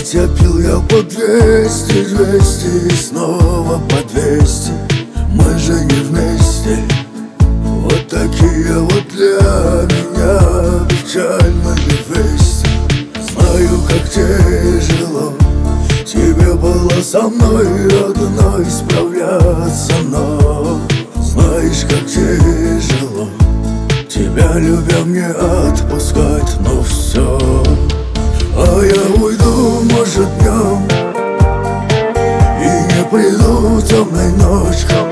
Хотя пил я по 200 и снова по 200. Мы же не вместе. Вот такие вот для меня печальные вести. Знаю, как тяжело тебе было со мной одной справляться, но знаешь, как тяжело тебя, любя, мне отпускать. Ну все, а я уйду, может, днем, и не приду темной ночью.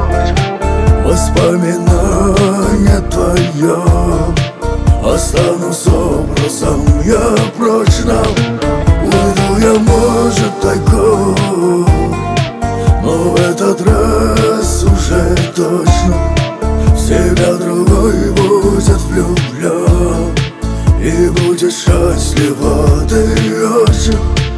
Воспоминания твое останусь образом я прочно. Уйду я, может, тайком, но в этот раз уже точно в тебя другой будет влюблен, и будет счастлива ты очень.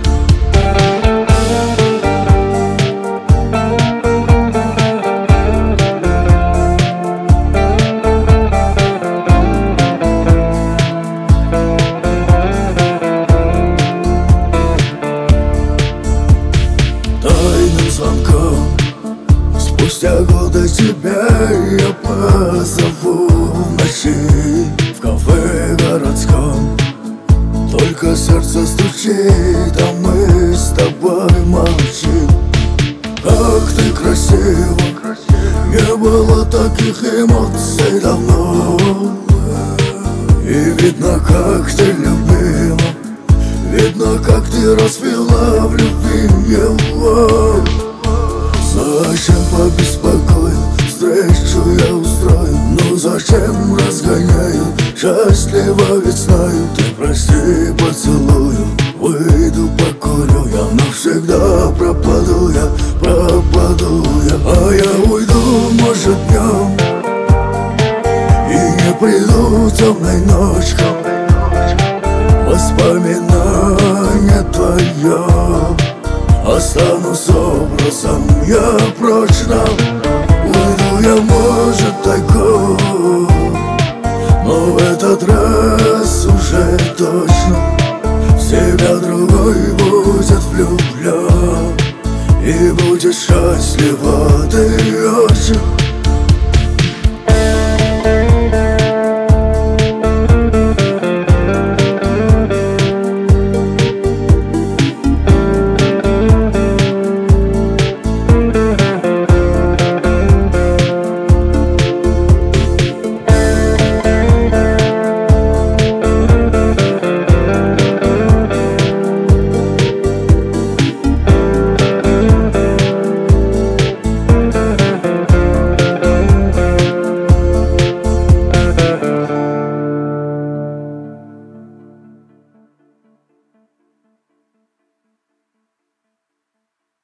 Тайным звонком спустя годы тебя я позову в ночи в кафе городском. Только сердце стучит, а мы с тобой молчим. Как ты красива, не было таких эмоций давно. И видно, как ты любила, видно, как ты расцвела в любви его. Зачем побеспокоил, встречу я устрою. Ну зачем разгоняю, счастливо ведь знаю. Ты прости, поцелую, выйду покурю я. Навсегда пропаду я, а я уйду, может, днем, и не приду темной ночью. Воспоминания твое останусь образом я прочно. Уйду я, может, тайком, но в этот раз уже точно